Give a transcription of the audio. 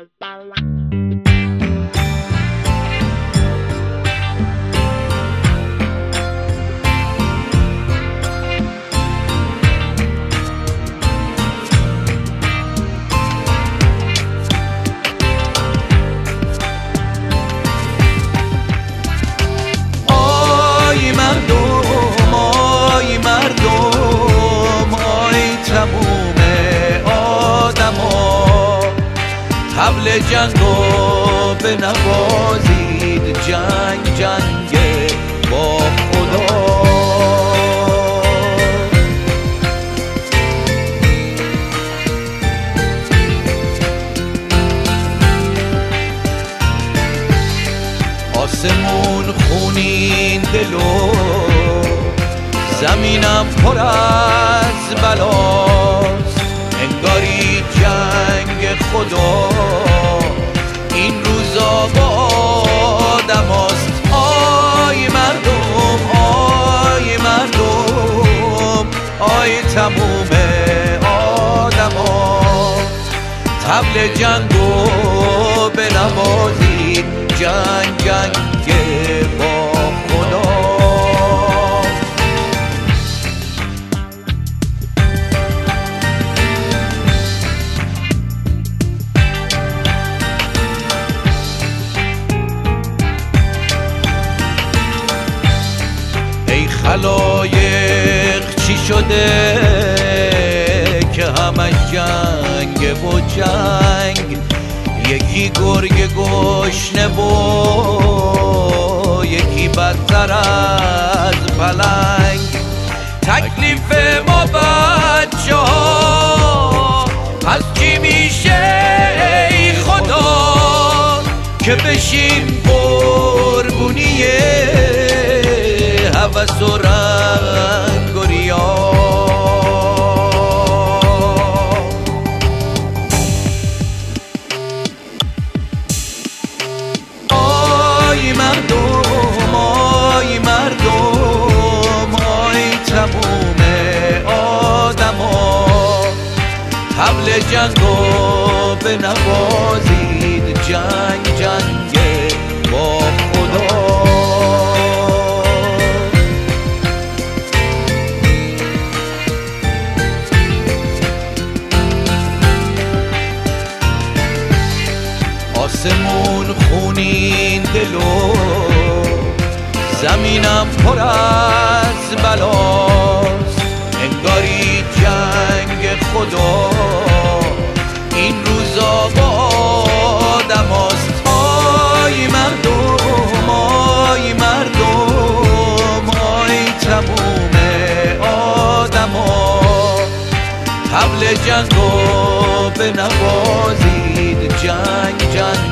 طبل جنگو به نوازید، جنگ جنگ با خدا. آسمون خونین دلو، زمینم پر از بلاست، انگاری جنگ خدا این روزا با آدم هاست. آی مردم، آی مردم، آی تموم آدم ها، طبل جنگو بنوازید، جنگ جنگ با خدا. خلایق چی شده که همش جنگ و جنگ، یکی گرگ گشنه و یکی بدتر از پلنگ. تکلیف ما بچه ها از چی میشه ای خدا، که بشیم قربونی هوس و رنگ و ریا. آی مردم، آی مردم، آی تموم آدم ها، طبل جنگو بنوازید، جنگ جنگ با خدا. آسمون خونین دلو، زمینم پر از بلاست، انگاری جنگ خدا این روزا با آدم هاست. آی مردم، آی مردم، آی تموم آدم ها، طبل جنگو بنوازید، جنگ جنگ